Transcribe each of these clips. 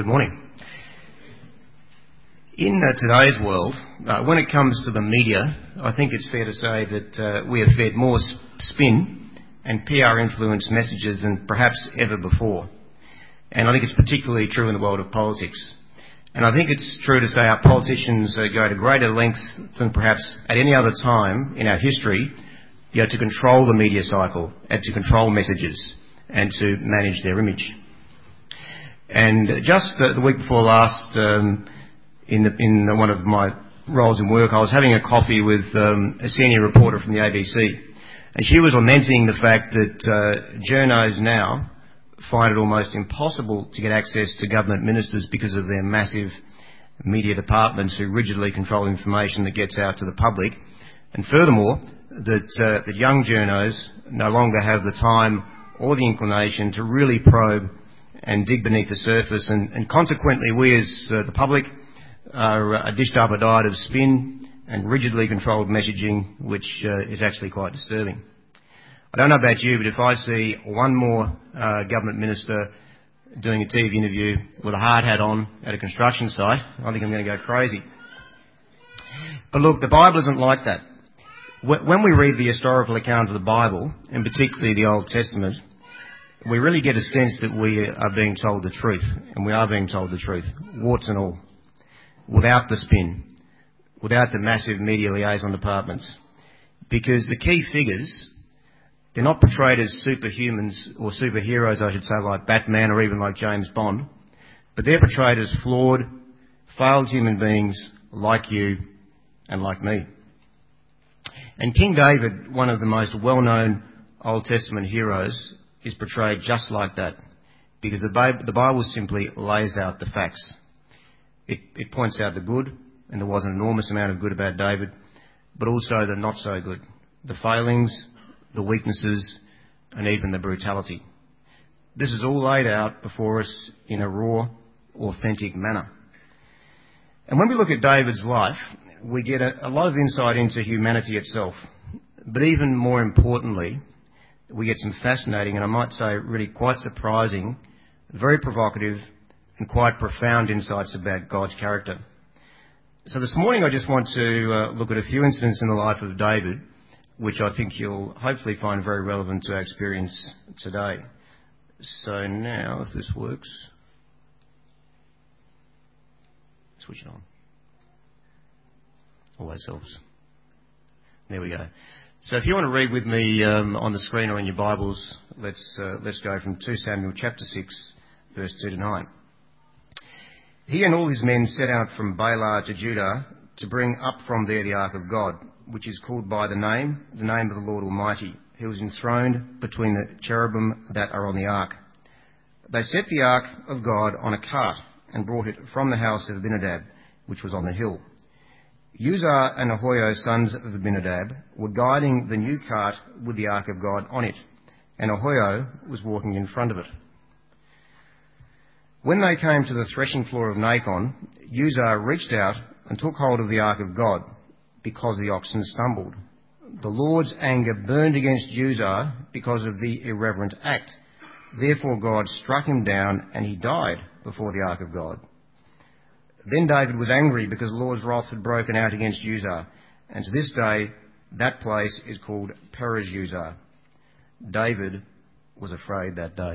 Good morning. In today's world, when it comes to the media, I think it's fair to say that we have fed more spin and PR-influenced messages than perhaps ever before. And I think it's particularly true in the world of politics. And I think it's true to say our politicians go to greater lengths than perhaps at any other time in our history, to control the media cycle and to control messages and to manage their image. And just the week before last, in one of my roles in work, I was having a coffee with a senior reporter from the ABC, and she was lamenting the fact that journos now find it almost impossible to get access to government ministers because of their massive media departments who rigidly control information that gets out to the public. And furthermore, that young journos no longer have the time or the inclination to really probe and dig beneath the surface, and consequently we as the public are dished up a diet of spin and rigidly controlled messaging, which is actually quite disturbing. I don't know about you, but if I see one more government minister doing a TV interview with a hard hat on at a construction site, I think I'm going to go crazy. But look, the Bible isn't like that. When we read the historical account of the Bible, and particularly the Old Testament, we really get a sense that we are being told the truth, and we are being told the truth, warts and all, without the spin, without the massive media liaison departments. Because the key figures, they're not portrayed as superhumans or superheroes, I should say, like Batman or even like James Bond, but they're portrayed as flawed, failed human beings like you and like me. And King David, one of the most well-known Old Testament heroes, is portrayed just like that, because the Bible simply lays out the facts. It points out the good, and there was an enormous amount of good about David, but also the not so good, the failings, the weaknesses, and even the brutality. This is all laid out before us in a raw, authentic manner. And when we look at David's life, we get a lot of insight into humanity itself, but even more importantly, we get some fascinating, and I might say really quite surprising, very provocative and quite profound insights about God's character. So this morning I just want to look at a few incidents in the life of David, which I think you'll hopefully find very relevant to our experience today. So now, if this works, switch it on. Always helps. There we go. So if you want to read with me on the screen or in your Bibles, let's go from 2 Samuel chapter 6, verse 2 to 9. He and all his men set out from Baalah to Judah to bring up from there the ark of God, which is called by the name of the Lord Almighty, who is enthroned between the cherubim that are on the ark. They set the ark of God on a cart and brought it from the house of Abinadab, which was on the hill. Uzzah and Ahio, sons of Abinadab, were guiding the new cart with the ark of God on it, and Ahio was walking in front of it. When they came to the threshing floor of Nacon, Uzzah reached out and took hold of the ark of God, because the oxen stumbled. The Lord's anger burned against Uzzah because of the irreverent act. Therefore God struck him down, and he died before the ark of God. Then David was angry because the Lord's wrath had broken out against Uzzah, and to this day that place is called Perez Uzzah. David was afraid that day.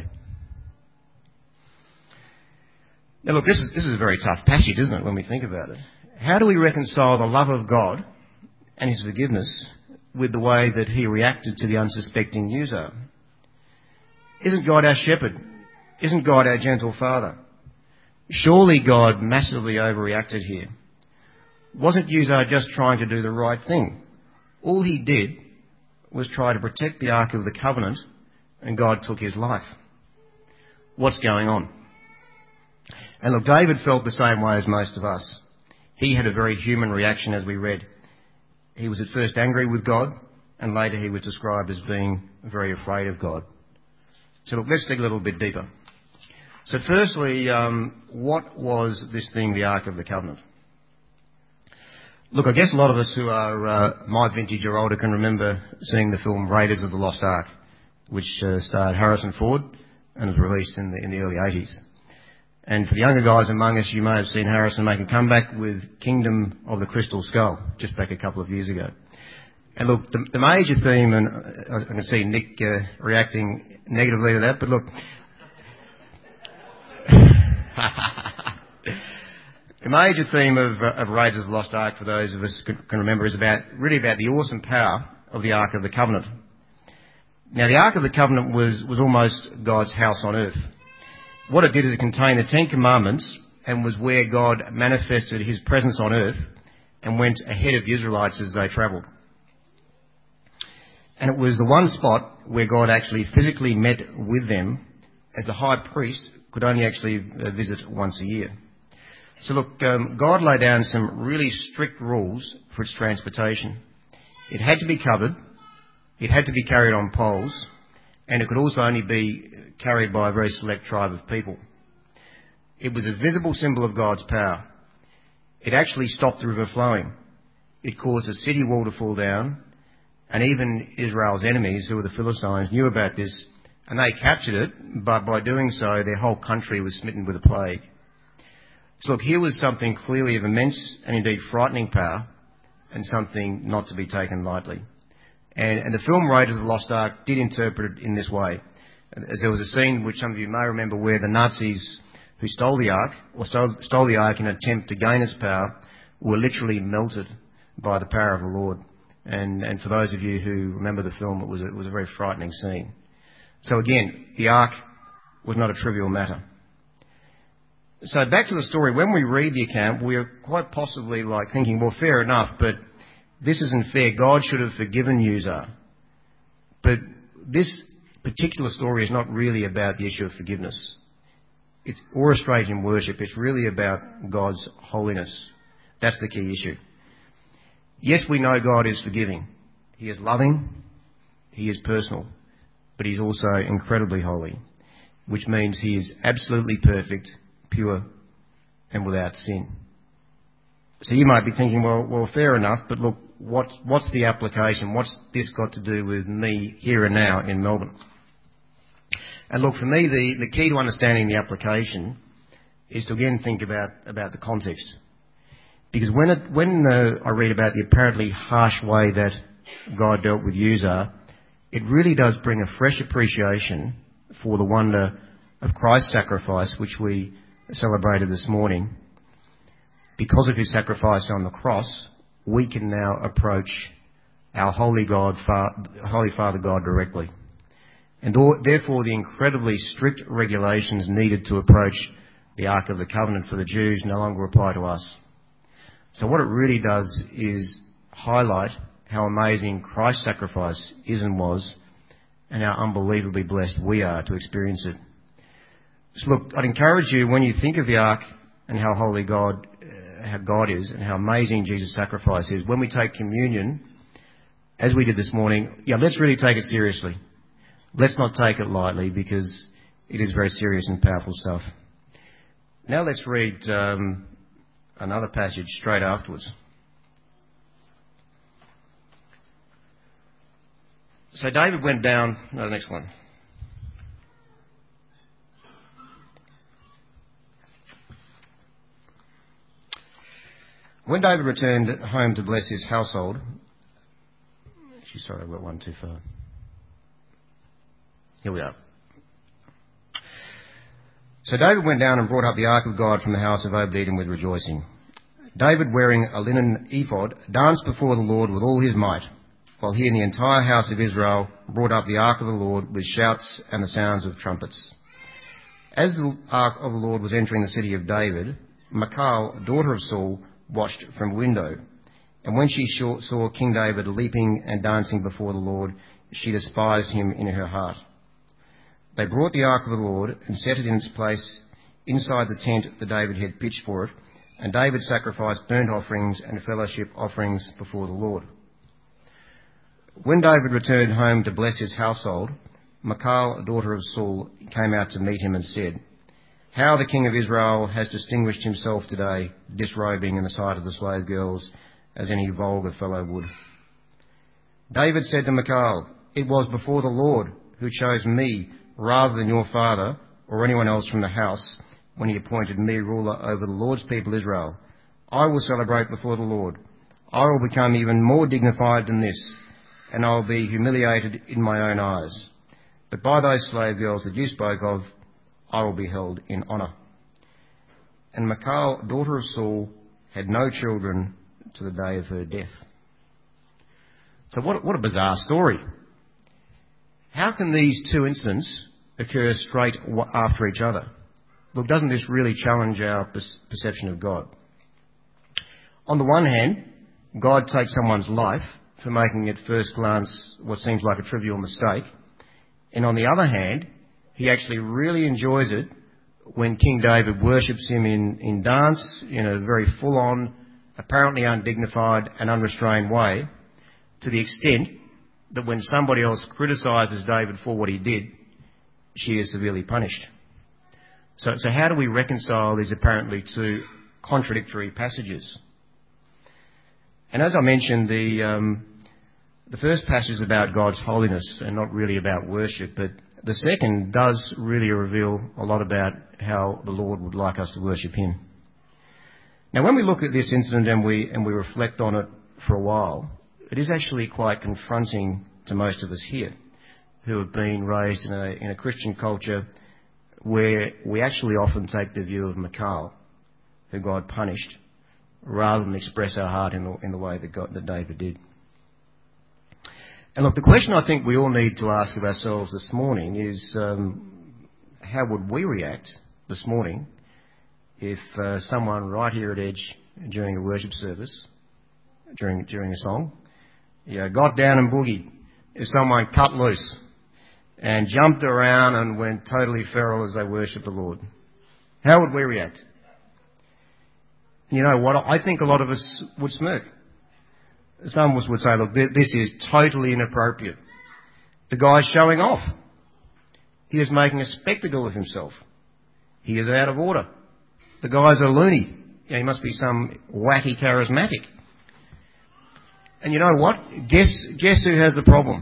Now look, this is a very tough passage, isn't it, when we think about it? How do we reconcile the love of God and his forgiveness with the way that he reacted to the unsuspecting Uzzah? Isn't God our shepherd? Isn't God our gentle father? Surely God massively overreacted here. Wasn't Uzzah just trying to do the right thing? All he did was try to protect the Ark of the Covenant, and God took his life. What's going on? And look, David felt the same way as most of us. He had a very human reaction, as we read. He was at first angry with God, and later he was described as being very afraid of God. So look, let's dig a little bit deeper. So firstly, what was this thing, the Ark of the Covenant? Look, I guess a lot of us who are my vintage or older can remember seeing the film Raiders of the Lost Ark, which starred Harrison Ford and was released in the early 80s. And for the younger guys among us, you may have seen Harrison make a comeback with Kingdom of the Crystal Skull just back a couple of years ago. And look, the major theme, and I can see Nick reacting negatively to that, but look, the major theme of Raiders of the Lost Ark, for those of us who can remember, is really about the awesome power of the Ark of the Covenant. Now, the Ark of the Covenant was almost God's house on earth. What it did is it contained the Ten Commandments and was where God manifested his presence on earth and went ahead of the Israelites as they travelled. And it was the one spot where God actually physically met with them, as the high priest could only actually visit once a year. So look, God laid down some really strict rules for its transportation. It had to be covered, it had to be carried on poles, and it could also only be carried by a very select tribe of people. It was a visible symbol of God's power. It actually stopped the river flowing. It caused a city wall to fall down, and even Israel's enemies, who were the Philistines, knew about this, and they captured it, but by doing so, their whole country was smitten with a plague. So look, here was something clearly of immense and indeed frightening power, and something not to be taken lightly. And the film Raiders of the Lost Ark did interpret it in this way. As there was a scene which some of you may remember where the Nazis who stole the Ark, or stole the Ark in an attempt to gain its power, were literally melted by the power of the Lord. And for those of you who remember the film, it was a very frightening scene. So again, the Ark was not a trivial matter. So back to the story. When we read the account, we are quite possibly like thinking, well, fair enough, but this isn't fair. God should have forgiven Uzzah. But this particular story is not really about the issue of forgiveness. It's orchestrating worship. It's really about God's holiness. That's the key issue. Yes, we know God is forgiving. He is loving. He is personal. But he's also incredibly holy, which means he is absolutely perfect, pure, and without sin. So you might be thinking, well, fair enough, but look, what's the application? What's this got to do with me here and now in Melbourne? And look, for me, the key to understanding the application is to again think about the context. Because when I read about the apparently harsh way that God dealt with Uzzah, it really does bring a fresh appreciation for the wonder of Christ's sacrifice, which we celebrated this morning. Because of his sacrifice on the cross, we can now approach our Holy Father God directly. And therefore, the incredibly strict regulations needed to approach the Ark of the Covenant for the Jews no longer apply to us. So what it really does is highlight how amazing Christ's sacrifice is and was, and how unbelievably blessed we are to experience it. So look, I'd encourage you, when you think of the Ark and how holy God is, and how amazing Jesus' sacrifice is, when we take communion, as we did this morning, let's really take it seriously. Let's not take it lightly, because it is very serious and powerful stuff. Now let's read another passage straight afterwards. So David went down... No, the next one. When David returned home to bless his household... Actually, sorry, I got one too far. Here we are. So David went down and brought up the ark of God from the house of Obed-Edom with rejoicing. David, wearing a linen ephod, danced before the Lord with all his might, while he and the entire house of Israel brought up the ark of the Lord with shouts and the sounds of trumpets. As the ark of the Lord was entering the city of David, Michal, daughter of Saul, watched from a window. And when she saw King David leaping and dancing before the Lord, she despised him in her heart. They brought the ark of the Lord and set it in its place inside the tent that David had pitched for it, and David sacrificed burnt offerings and fellowship offerings before the Lord. When David returned home to bless his household, Michal, daughter of Saul, came out to meet him and said, "How the king of Israel has distinguished himself today, disrobing in the sight of the slave girls, as any vulgar fellow would." David said to Michal, "It was before the Lord who chose me rather than your father or anyone else from the house, when he appointed me ruler over the Lord's people Israel. I will celebrate before the Lord. I will become even more dignified than this, and I will be humiliated in my own eyes. But by those slave girls that you spoke of, I will be held in honour. And Michal, daughter of Saul, had no children to the day of her death. So what a bizarre story. How can these two incidents occur straight after each other? Look, doesn't this really challenge our perception of God? On the one hand, God takes someone's life for making at first glance what seems like a trivial mistake. And on the other hand, he actually really enjoys it when King David worships him in dance, in a very full-on, apparently undignified and unrestrained way, to the extent that when somebody else criticises David for what he did, she is severely punished. So how do we reconcile these apparently two contradictory passages? And as I mentioned, the first passage is about God's holiness and not really about worship, but the second does really reveal a lot about how the Lord would like us to worship him. Now, when we look at this incident and we reflect on it for a while, it is actually quite confronting to most of us here who have been raised in a Christian culture where we actually often take the view of Michal, who God punished, rather than express our heart in the way that David did. And look, the question I think we all need to ask of ourselves this morning is how would we react this morning if someone right here at Edge during a worship service, during a song, got down and boogied, if someone cut loose and jumped around and went totally feral as they worship the Lord? How would we react? You know what? I think a lot of us would smirk. Some of us would say, look, this is totally inappropriate. The guy's showing off. He is making a spectacle of himself. He is out of order. The guy's a loony. He must be some wacky charismatic. And you know what? Guess who has the problem?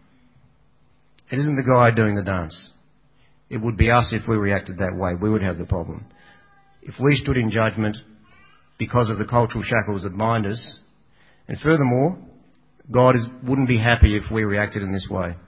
It isn't the guy doing the dance. It would be us if we reacted that way. We would have the problem. If we stood in judgment because of the cultural shackles that bind us, and furthermore, God wouldn't be happy if we reacted in this way.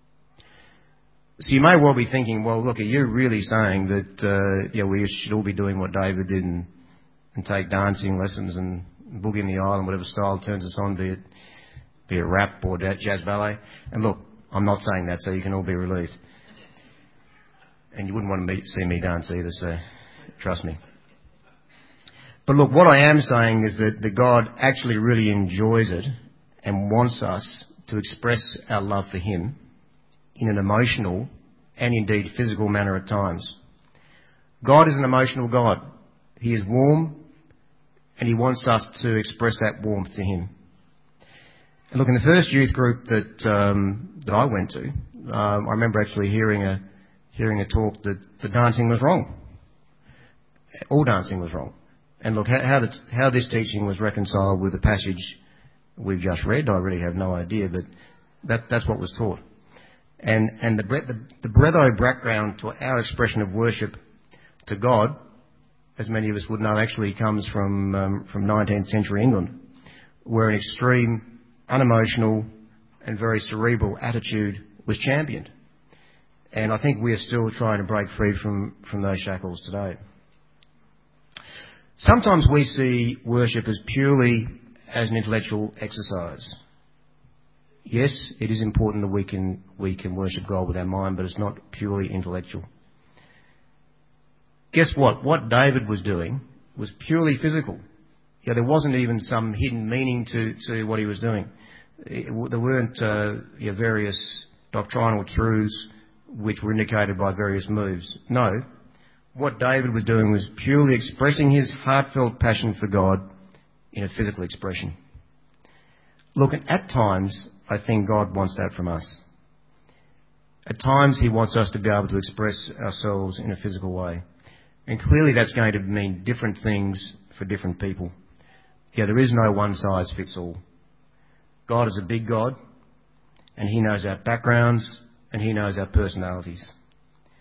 So you may well be thinking, well, look, are you really saying that we should all be doing what David did and take dancing lessons and boogie in the aisle and whatever style turns us on, be it rap or jazz ballet? And look, I'm not saying that, so you can all be relieved. And you wouldn't want to see me dance either, so trust me. But look, what I am saying is that God actually really enjoys it and wants us to express our love for him in an emotional and indeed physical manner at times. God is an emotional God. He is warm and he wants us to express that warmth to him. And look, in the first youth group that I went to, I remember actually hearing a talk that the dancing was wrong. All dancing was wrong. And look, how this teaching was reconciled with the passage we've just read, I really have no idea, but that's what was taught. And the Bretho background to our expression of worship to God, as many of us would know, actually comes from 19th century England, where an extreme, unemotional and very cerebral attitude was championed. And I think we are still trying to break free from those shackles today. Sometimes we see worship as purely as an intellectual exercise. Yes, it is important that we can worship God with our mind, but it's not purely intellectual. Guess what? What David was doing was purely physical. There wasn't even some hidden meaning to what he was doing. There weren't various doctrinal truths which were indicated by various moves. No. What David was doing was purely expressing his heartfelt passion for God in a physical expression. Look, at times, I think God wants that from us. At times, he wants us to be able to express ourselves in a physical way. And clearly that's going to mean different things for different people. There is no one size fits all. God is a big God, and he knows our backgrounds, and he knows our personalities.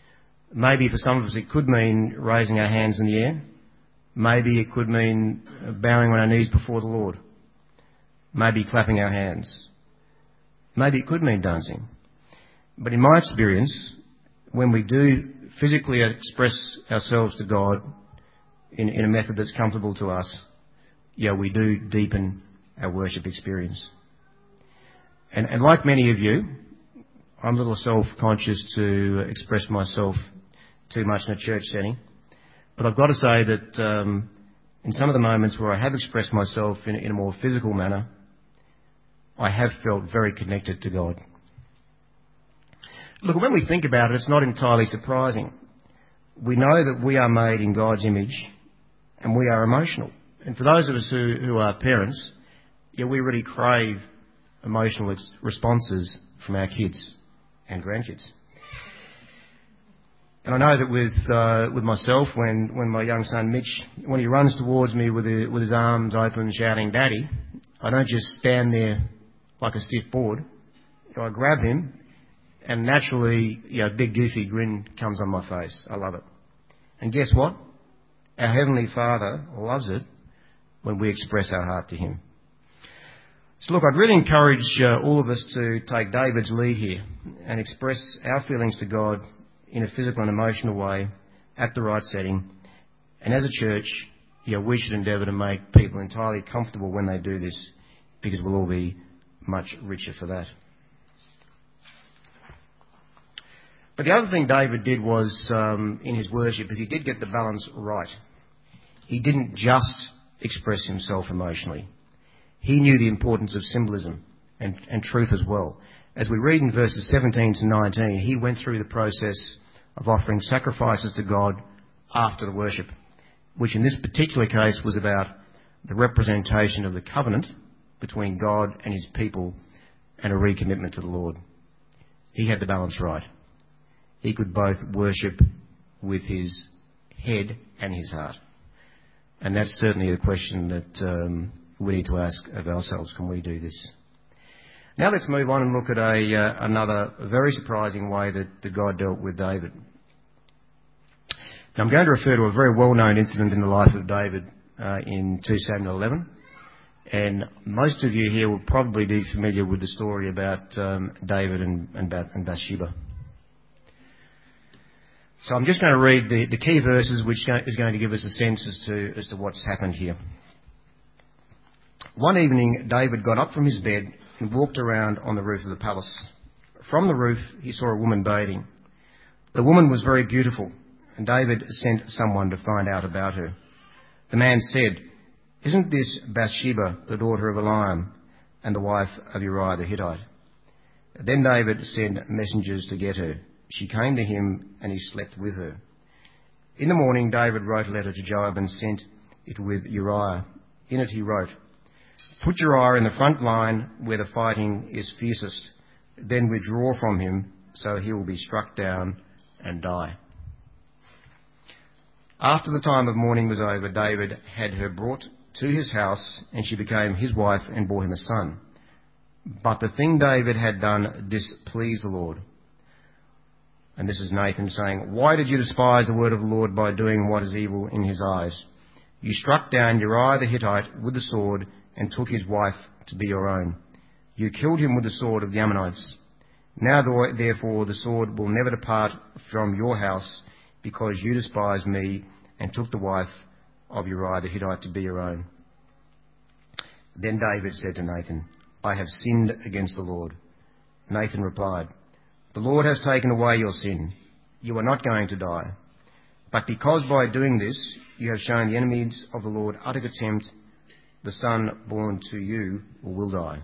Maybe for some of us it could mean raising our hands in the air. Maybe it could mean bowing on our knees before the Lord. Maybe clapping our hands. Maybe it could mean dancing. But in my experience, when we do physically express ourselves to God in a method that's comfortable to us, we do deepen our worship experience. And like many of you, I'm a little self-conscious to express myself too much in a church setting. But I've got to say that in some of the moments where I have expressed myself in a more physical manner, I have felt very connected to God. Look, when we think about it, it's not entirely surprising. We know that we are made in God's image and we are emotional. And for those of us who are parents, we really crave emotional responses from our kids and grandkids. And I know that with myself, when my young son Mitch, when he runs towards me with his arms open shouting, "Daddy," I don't just stand there like a stiff board. I grab him and naturally, a big goofy grin comes on my face. I love it. And guess what? Our Heavenly Father loves it when we express our heart to Him. So look, I'd really encourage all of us to take David's lead here and express our feelings to God in a physical and emotional way at the right setting. And as a church, we should endeavour to make people entirely comfortable when they do this, because we'll all be much richer for that. But the other thing David did was, in his worship, is he did get the balance right. He didn't just express himself emotionally. He knew the importance of symbolism and truth as well. As we read in verses 17 to 19, he went through the process of offering sacrifices to God after the worship, which in this particular case was about the representation of the covenant between God and His people and a recommitment to the Lord. He had the balance right. He could both worship with his head and his heart. And that's certainly a question that we need to ask of ourselves. Can we do this? Now let's move on and look at another very surprising way that God dealt with David. Now I'm going to refer to a very well-known incident in the life of David in 2 Samuel 11. And most of you here will probably be familiar with the story about David and Bathsheba. So I'm just going to read the key verses, which is going to give us a sense as to what's happened here. One evening, David got up from his bed and walked around on the roof of the palace. From the roof, he saw a woman bathing. The woman was very beautiful, and David sent someone to find out about her. The man said, "Isn't this Bathsheba, the daughter of Eliam, and the wife of Uriah the Hittite?" Then David sent messengers to get her. She came to him, and he slept with her. In the morning, David wrote a letter to Joab and sent it with Uriah. In it he wrote, "Put Uriah in the front line where the fighting is fiercest, then withdraw from him, so he will be struck down and die." After the time of mourning was over, David had her brought to his house, and she became his wife and bore him a son. But the thing David had done displeased the Lord. And this is Nathan saying, "Why did you despise the word of the Lord by doing what is evil in his eyes? You struck down Uriah the Hittite with the sword and took his wife to be your own. You killed him with the sword of the Ammonites. Now, therefore, the sword will never depart from your house, because you despised me and took the wife of Uriah the Hittite to be your own." Then David said to Nathan, "I have sinned against the Lord." Nathan replied, "The Lord has taken away your sin. You are not going to die. But because by doing this you have shown the enemies of the Lord utter contempt, the son born to you will die."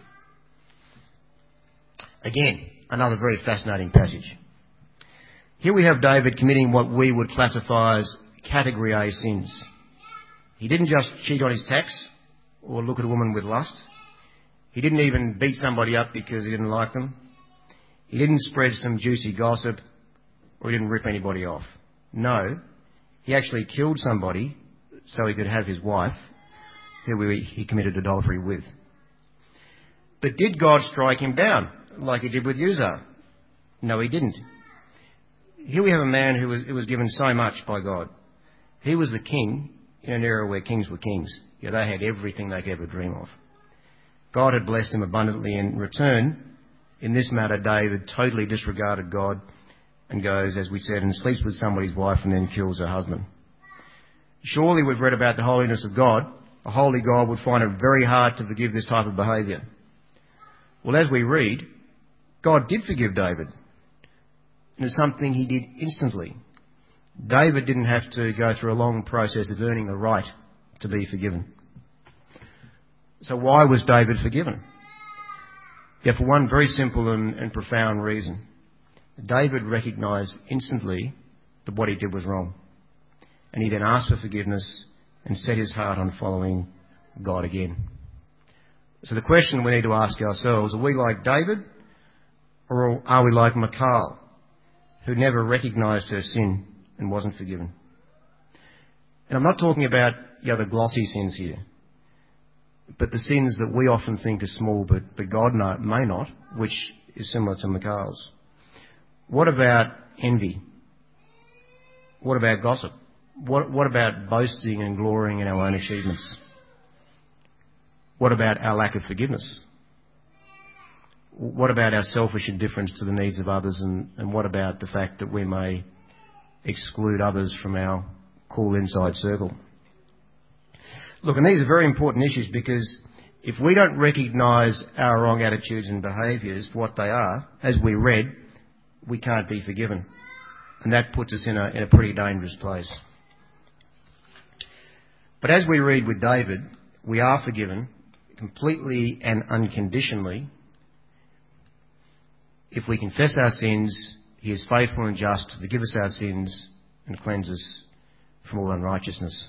Again, another very fascinating passage. Here we have David committing what we would classify as category A sins. He didn't just cheat on his tax or look at a woman with lust. He didn't even beat somebody up because he didn't like them. He didn't spread some juicy gossip, or he didn't rip anybody off. No, he actually killed somebody so he could have his wife, who he committed adultery with. But did God strike him down like he did with Uzzah? No, he didn't. Here we have a man who was given so much by God. He was the king in an era where kings were kings. Yeah, they had everything they could ever dream of. God had blessed him abundantly. In return, in this matter, David totally disregarded God and goes, as we said, and sleeps with somebody's wife and then kills her husband. Surely we've read about the holiness of God. A holy God would find it very hard to forgive this type of behaviour. Well, as we read, God did forgive David. And it's something he did instantly. David didn't have to go through a long process of earning the right to be forgiven. So why was David forgiven? Yeah, for one very simple and profound reason. David recognised instantly that what he did was wrong. And he then asked for forgiveness and set his heart on following God again. So the question we need to ask ourselves, are we like David or are we like Michal, who never recognised her sin and wasn't forgiven? And I'm not talking about the glossy sins here, but the sins that we often think are small but God may not, which is similar to Michal's. What about envy? What about gossip? What about boasting and glorying in our own achievements? What about our lack of forgiveness? What about our selfish indifference to the needs of others, and what about the fact that we may exclude others from our cool inside circle? Look, and these are very important issues, because if we don't recognise our wrong attitudes and behaviours for what they are, as we read, we can't be forgiven. And that puts us in a pretty dangerous place. But as we read with David, we are forgiven completely and unconditionally. If we confess our sins, he is faithful and just to forgive us our sins and cleanse us from all unrighteousness.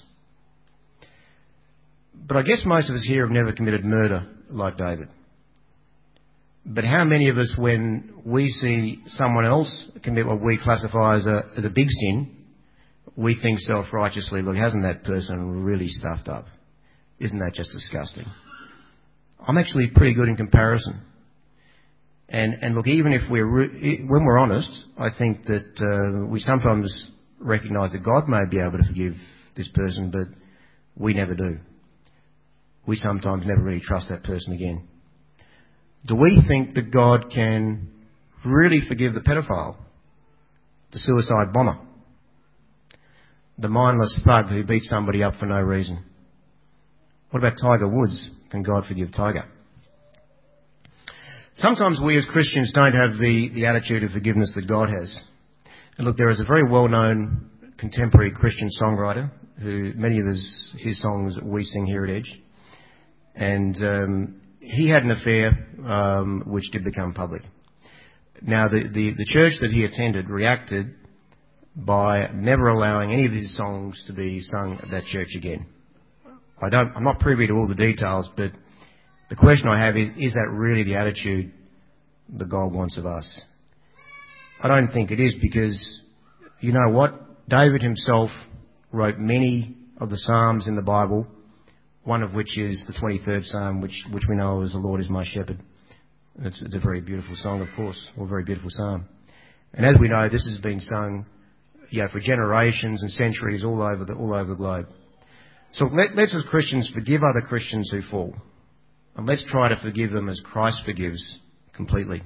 But I guess most of us here have never committed murder like David. But how many of us, when we see someone else commit what we classify as a big sin, we think self-righteously, look, hasn't that person really stuffed up? Isn't that just disgusting? I'm actually pretty good in comparison. And look, even if when we're honest, I think that we sometimes recognise that God may be able to forgive this person, but we never do. We sometimes never really trust that person again. Do we think that God can really forgive the pedophile, the suicide bomber, the mindless thug who beat somebody up for no reason? What about Tiger Woods? Can God forgive Tiger? Sometimes we as Christians don't have the attitude of forgiveness that God has. And look, there is a very well-known contemporary Christian songwriter who many of his songs we sing here at Edge. And he had an affair which did become public. Now, the church that he attended reacted by never allowing any of his songs to be sung at that church again. I'm not privy to all the details, but the question I have is that really the attitude that God wants of us? I don't think it is, because you know what? David himself wrote many of the Psalms in the Bible, one of which is the 23rd Psalm, which we know as "The Lord is my shepherd." It's a very beautiful song, of course, or a very beautiful psalm. And as we know, this has been sung for generations and centuries all over the globe. So let's as Christians forgive other Christians who fall. And let's try to forgive them as Christ forgives completely.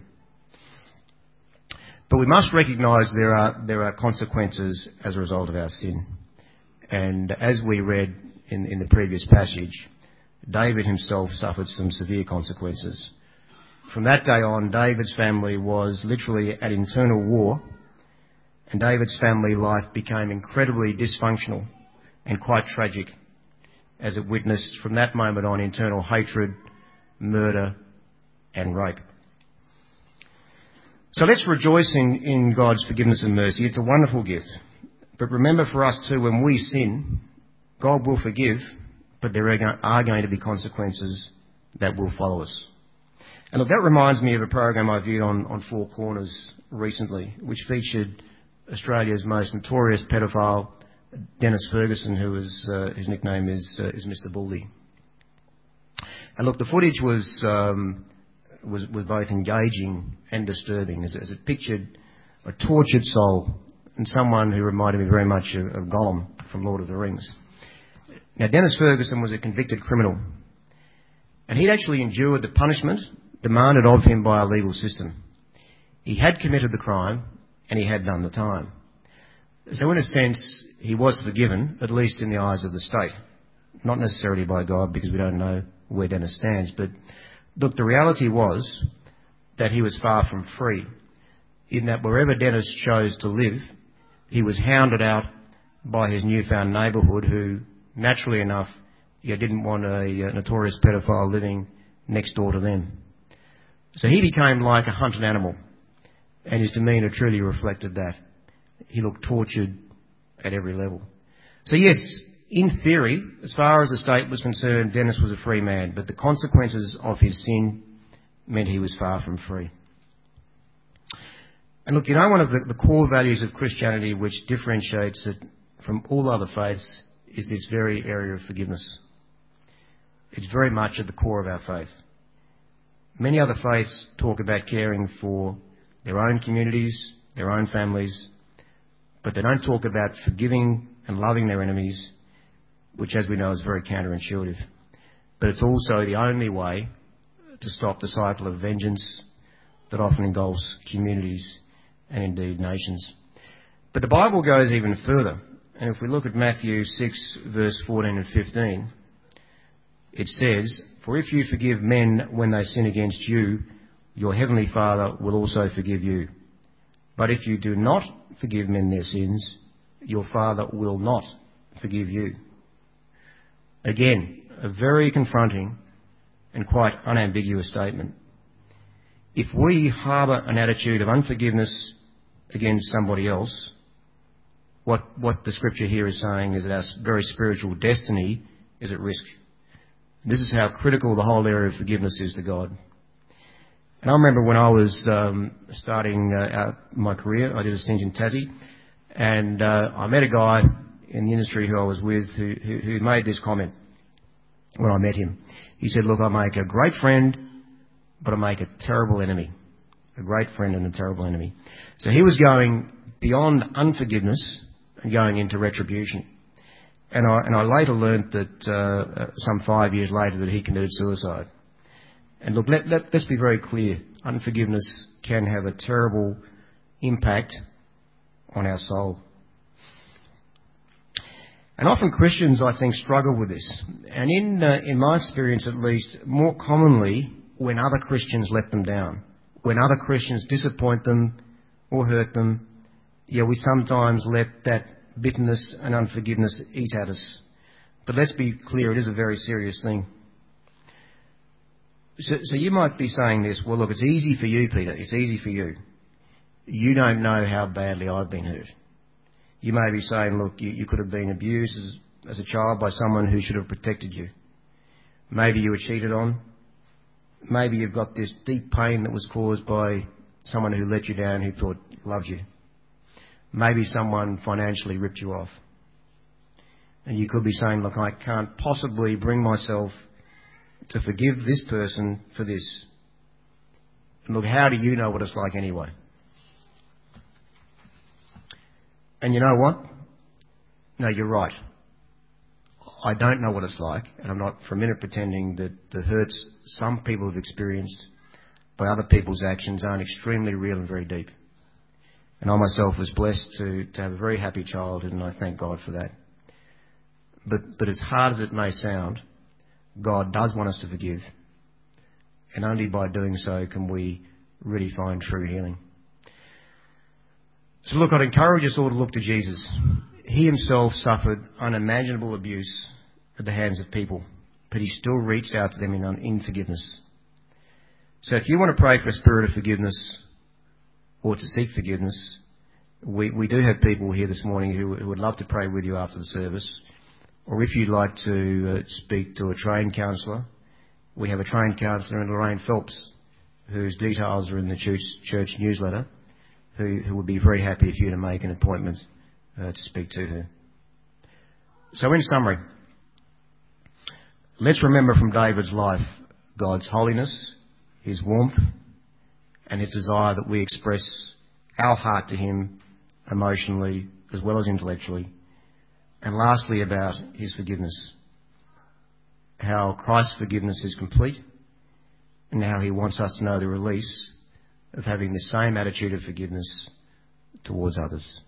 But we must recognise there are consequences as a result of our sin. And as we read in the previous passage, David himself suffered some severe consequences. From that day on, David's family was literally at internal war, and David's family life became incredibly dysfunctional and quite tragic, as it witnessed from that moment on internal hatred, murder and rape. So let's rejoice in God's forgiveness and mercy. It's a wonderful gift. But remember, for us too, when we sin, God will forgive, but there are going to be consequences that will follow us. And look, that reminds me of a program I viewed on Four Corners recently, which featured Australia's most notorious pedophile, Dennis Ferguson, whose nickname is Mr. Baldy. And look, the footage was both engaging and disturbing, as it pictured a tortured soul and someone who reminded me very much of Gollum from Lord of the Rings. Now, Dennis Ferguson was a convicted criminal, and he'd actually endured the punishment demanded of him by our legal system. He had committed the crime, and he had done the time. So in a sense, he was forgiven, at least in the eyes of the state. Not necessarily by God, because we don't know where Dennis stands. But look, the reality was that he was far from free, in that wherever Dennis chose to live, he was hounded out by his newfound neighbourhood, who, naturally enough, didn't want a notorious pedophile living next door to them. So he became like a hunted animal, and his demeanour truly reflected that. He looked tortured at every level. So yes, in theory, as far as the state was concerned, Dennis was a free man, but the consequences of his sin meant he was far from free. And look, one of the core values of Christianity which differentiates it from all other faiths is this very area of forgiveness. It's very much at the core of our faith. Many other faiths talk about caring for their own communities, their own families, but they don't talk about forgiving and loving their enemies, which, as we know, is very counterintuitive. But it's also the only way to stop the cycle of vengeance that often engulfs communities and indeed nations. But the Bible goes even further. And if we look at Matthew 6, verse 14 and 15, it says, "For if you forgive men when they sin against you, your heavenly Father will also forgive you. But if you do not forgive men their sins, your Father will not forgive you." Again, a very confronting and quite unambiguous statement. If we harbour an attitude of unforgiveness against somebody else, what the scripture here is saying is that our very spiritual destiny is at risk. This is how critical the whole area of forgiveness is to God. And I remember when I was starting out my career, I did a stint in Tassie, and I met a guy in the industry who I was with who made this comment when I met him. He said, "Look, I make a great friend, but I make a terrible enemy." A great friend and a terrible enemy. So he was going beyond unforgiveness and going into retribution. And I later learnt that some 5 years later that he committed suicide. And look, let's be very clear. Unforgiveness can have a terrible impact on our soul. And often Christians, I think, struggle with this. And in my experience at least, more commonly when other Christians let them down. When other Christians disappoint them or hurt them, we sometimes let that bitterness and unforgiveness eat at us. But let's be clear, it is a very serious thing. So you might be saying this, "Well, look, it's easy for you, Peter. It's easy for you. You don't know how badly I've been hurt." You may be saying, "Look, you could have been abused as a child by someone who should have protected you. Maybe you were cheated on. Maybe you've got this deep pain that was caused by someone who let you down, who thought loved you. Maybe someone financially ripped you off." And you could be saying, "Look, I can't possibly bring myself to forgive this person for this." And look, how do you know what it's like anyway? And you know what? No, you're right. I don't know what it's like, and I'm not for a minute pretending that the hurts some people have experienced by other people's actions aren't extremely real and very deep. And I myself was blessed to have a very happy childhood, and I thank God for that. But as hard as it may sound, God does want us to forgive. And only by doing so can we really find true healing. So look, I'd encourage us all to look to Jesus. He himself suffered unimaginable abuse at the hands of people, but he still reached out to them in forgiveness. So if you want to pray for a spirit of forgiveness or to seek forgiveness, we do have people here this morning who would love to pray with you after the service. Or if you'd like to speak to a trained counsellor, we have a trained counsellor in Lorraine Phelps, whose details are in the church newsletter, who would be very happy for you to make an appointment to speak to her. So in summary, let's remember from David's life God's holiness, his warmth, and his desire that we express our heart to him emotionally as well as intellectually. And lastly, about his forgiveness. How Christ's forgiveness is complete, and how he wants us to know the release of having the same attitude of forgiveness towards others.